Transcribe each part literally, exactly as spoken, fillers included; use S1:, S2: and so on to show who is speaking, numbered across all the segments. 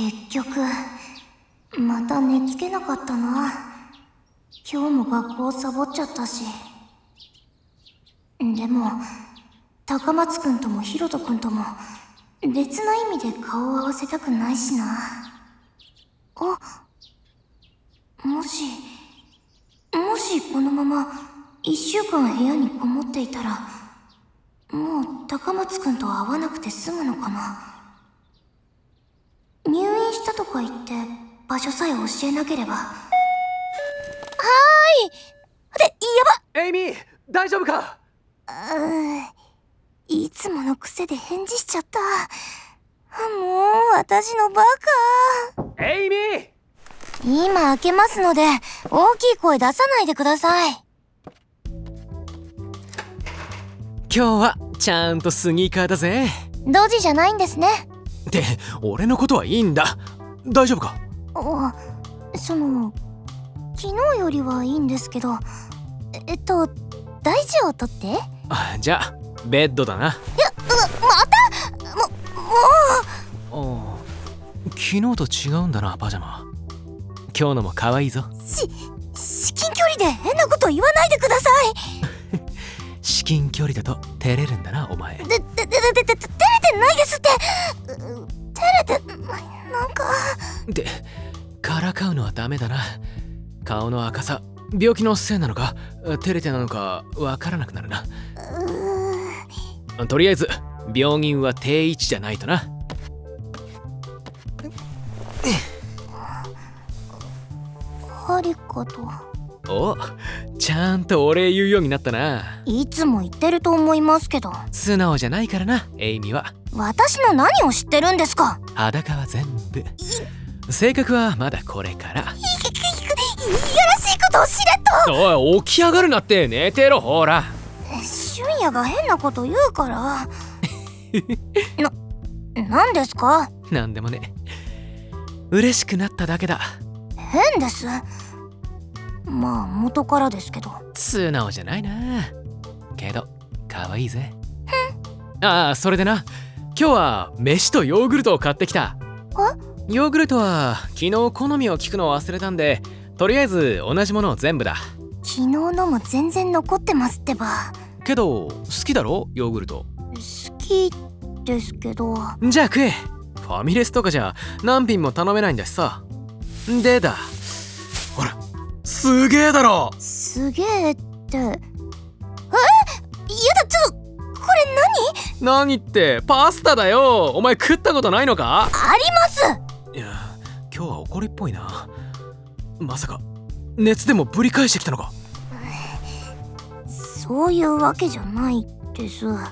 S1: 結局また寝つけなかったな。今日も学校サボっちゃったし。でも高松くんともヒロトくんとも別な意味で顔を合わせたくないしな。あ、もしもしこのまま一週間部屋にこもっていたら、もう高松くんと会わなくて済むのかな。入院したとか言って場所さえ教えなければ。はーい。で、やば。
S2: エイミー、大丈夫か？
S1: うーいつもの癖で返事しちゃった。もう私のバカ。
S2: エイミー、
S1: 今開けますので大きい声出さないでください。
S2: 今日はちゃんとスニーカーだぜ。
S1: ドジじゃないんですね。
S2: って俺のことはいいんだ。大丈夫か？
S1: あ、その昨日よりはいいんですけど、えっと大事を取って。
S2: あ、じゃあベッドだな。
S1: いや、うまたももう。
S2: ああ、昨日と違うんだなパジャマ。今日のも可愛いぞ。
S1: し至近距離で変なこと言わないでください。
S2: 至近距離だと照れるんだなお前。
S1: でででででで照れてないですって。照れてなんか。
S2: でからかうのはダメだな。顔の赤さ病気のせいなのか照れてなのかわからなくなるな。とりあえず病人は定位置じゃないとな。
S1: ありがとう。
S2: お、ちゃんとお礼言うようになったな。
S1: いつも言ってると思いますけど。
S2: 素直じゃないからな、エイミは。
S1: 私の何を知ってるんですか？
S2: 裸は全部。性格はまだこれから。いやら
S1: しいことをしれっ
S2: と。おい、起き上がるなって、寝てろほら。
S1: 俊也が変なこと言うからな、何ですか？
S2: なんでもね、嬉しくなっただけだ。
S1: 変です。まあ元からですけど。
S2: 素直じゃないな。けど可愛いぜ。ああ、それでな、今日は飯とヨーグルトを買ってきた。ヨーグルトは昨日好みを聞くのを忘れたんで、とりあえず同じものを全部だ。
S1: 昨日のも全然残ってますってば。
S2: けど好きだろヨーグルト。
S1: 好きですけど。
S2: じゃあ食え。ファミレスとかじゃ何品も頼めないんだしさ。でだ、ほらすげえだろ。
S1: すげえって。え、やだ、ちょっとこれ
S2: 何？何ってパスタだよ。お前食ったことないのか？
S1: あります。
S2: いや、今日は怒りっぽいな。まさか熱でもぶり返してきたのか？
S1: そういうわけじゃないです。あ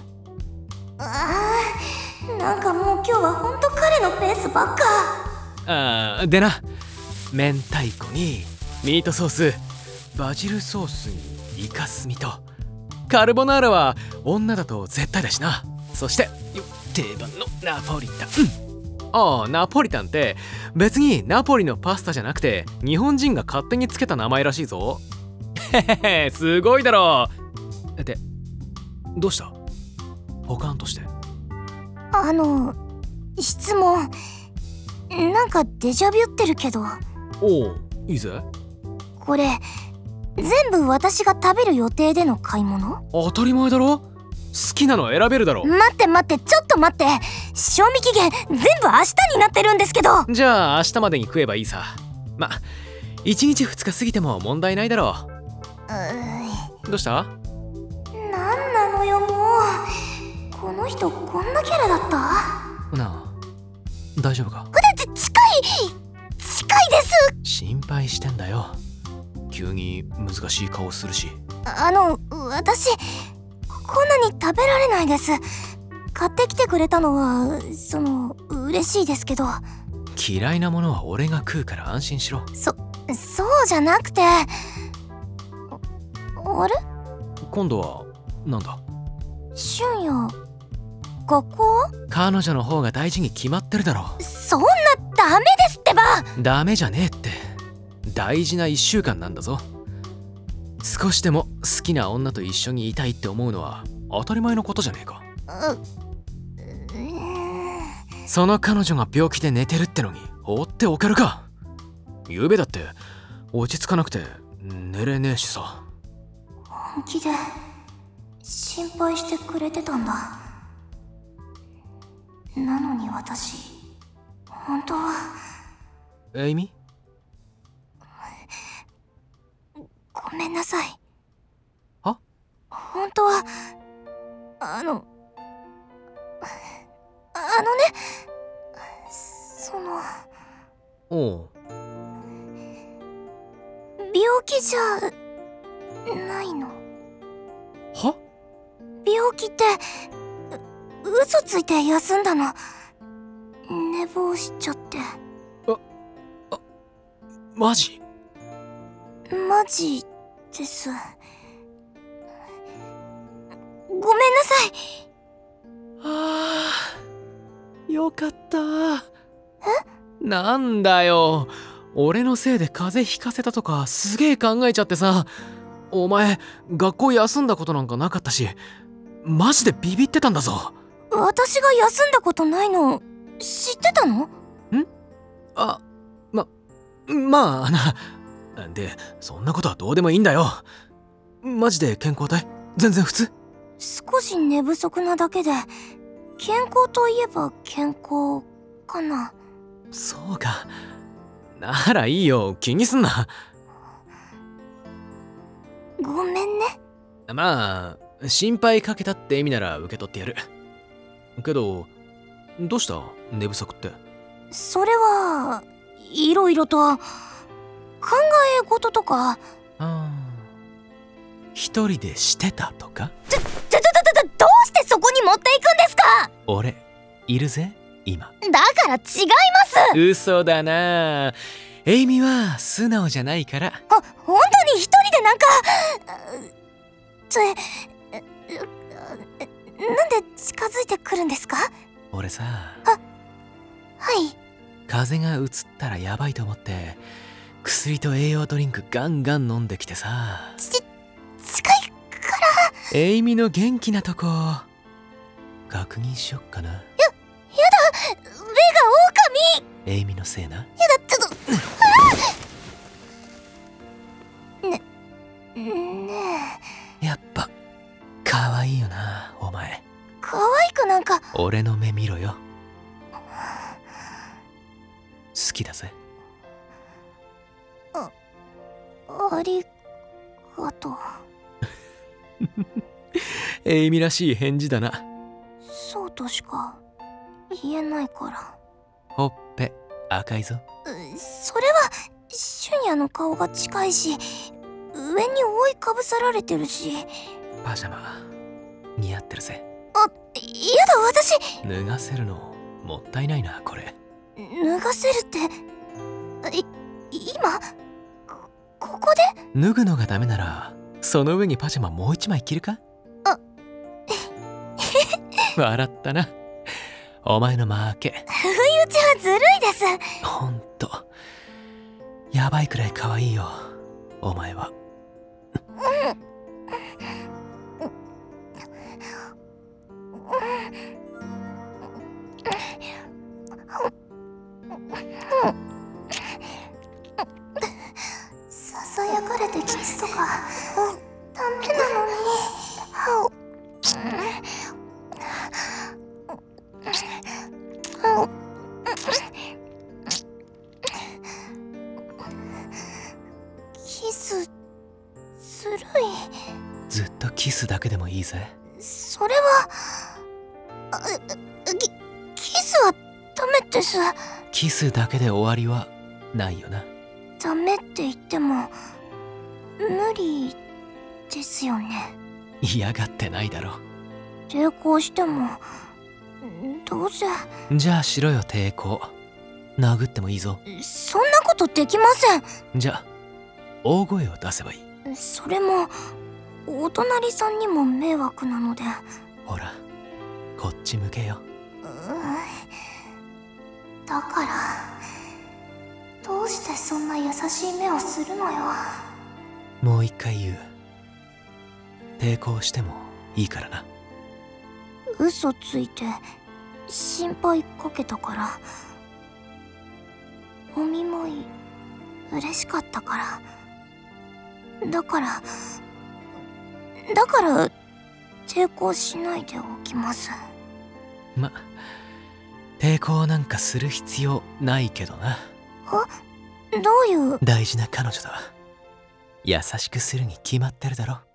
S1: あ、なんかもう今日はほんと彼のペースばっか。
S2: あーでな、明太子にミートソース、バジルソースにイカスミと、カルボナーラは女だと絶対だしな。そして定番のナポリタン。ああ、ナポリタンって別にナポリのパスタじゃなくて日本人が勝手につけた名前らしいぞ。へへ、すごいだろう。ってどうした？ポカンとして。
S1: あの質問なんかデジャビュってるけど。
S2: おう、いいぜ。
S1: これ全部私が食べる予定での買い物？
S2: 当たり前だろ。好きなの選べるだろ。
S1: 待って待って、ちょっと待って。賞味期限全部明日になってるんですけど。じ
S2: ゃあ明日までに食えばいいさ。ま、いちにちふつか過ぎても問題ないだろう。どうした？
S1: なんなのよもう。この人こんなキャラだった？
S2: なあ、大丈夫か？
S1: だって近い近いです。
S2: 心配してんだよ。急に難しい顔するし。
S1: あの私こんなに食べられないです。買ってきてくれたのはその嬉しいですけど。
S2: 嫌いなものは俺が食うから安心しろ。
S1: そそうじゃなくて。あれ？
S2: 今度はなんだ？
S1: 俊也、学校は？
S2: 彼女の方が大事に決まってるだろ。
S1: そんなダメですってば。
S2: ダメじゃねえって。大事ないっしゅうかんなんだぞ。少しでも好きな女と一緒にいたいって思うのは当たり前のことじゃねえか。その彼女が病気で寝てるってのに放っておけるか。ゆうべだって落ち着かなくて寝れねえしさ。
S1: 本気で心配してくれてたんだ。なのに私本当は。
S2: エイミ？
S1: ごめんなさい。
S2: は？
S1: 本当はあのあのね、その
S2: おう。
S1: 病気じゃないの。
S2: は？
S1: 病気ってう嘘ついて休んだの。寝坊しちゃって。
S2: マジ？
S1: マジです。ごめんなさい。
S2: ああ、よかった。
S1: え？
S2: なんだよ、俺のせいで風邪ひかせたとかすげえ考えちゃってさ。お前学校休んだことなんかなかったし、マジでビビってたんだぞ。
S1: 私が休んだことないの知ってたの？ん？
S2: あ、ま、まあな。で、そんなことはどうでもいいんだよ。マジで健康体？全然普通？
S1: 少し寝不足なだけで、健康といえば健康かな。
S2: そうか。ならいいよ、気にすんな。
S1: ごめんね。
S2: まあ、心配かけたって意味なら受け取ってやる。けど、どうした？寝不足って。
S1: それはいろいろと考え事とか。
S2: ああ、一人でしてたとか？
S1: ちょ、ちょ、ちょ、ちょ、どうしてそこに持っていくんですか？
S2: 俺、いるぜ、今。
S1: だから違います。
S2: 嘘だな。エイミは素直じゃないから。
S1: ほ、本当に一人でなんかってなんで近づいてくるんですか？
S2: 俺さ、
S1: は、はい
S2: 風邪がうつったらやばいと思って薬と栄養ドリンクガンガン飲んできてさ。
S1: ち、近いから
S2: エイミの元気なとこ確認しよっかな。や、や
S1: だ、目が狼。
S2: エイミのせいな。やだ、
S1: ちょっとね、ね
S2: え。やっぱ可愛いよな、お前。
S1: 可愛くなんか。
S2: 俺の目見ろよ。好きだぜ。
S1: あ、ありがとう。
S2: エイミらしい返事だな。
S1: そうとしか言えないから。
S2: ほっぺ赤いぞ。
S1: それは俊也の顔が近いし、上に覆いかぶさられてるし。
S2: パジャマ似合ってるぜ。
S1: あ、やだ、私
S2: 脱がせるのもったいないな。これ
S1: 脱がせるってい今こ、ここで？
S2: 脱ぐのがダメならその上にパジャマもう一枚着るか？
S1: あ
S2: 笑ったな。お前の負け。
S1: 不意打ちはずるいです。
S2: ほんとやばいくらい可愛いよ、お前は。
S1: ささやかれてキスとかダメなのに。キスずるい。
S2: ずっとキスだけでもいいぜ。
S1: それはあキ、キスはダメです。
S2: キスだけで終わりはないよな。
S1: ダメって言っても無理ですよね。
S2: 嫌がってないだろ。
S1: 抵抗してもどうせ。
S2: じゃあしろよ、抵抗。殴ってもいいぞ。
S1: そんなことできません。
S2: じゃあ大声を出せばいい。
S1: それもお隣さんにも迷惑なので。
S2: ほらこっち向けよ。
S1: だからどうしてそんな優しい目をするのよ。
S2: もう一回言う。抵抗してもいいからな。
S1: 嘘ついて心配かけたから。 お見舞い嬉しかったから。だからだから抵抗しないでおきます。
S2: ま、抵抗なんかする必要ないけどな。
S1: どういう。
S2: 大事な彼女だ。優しくするに決まってるだろ。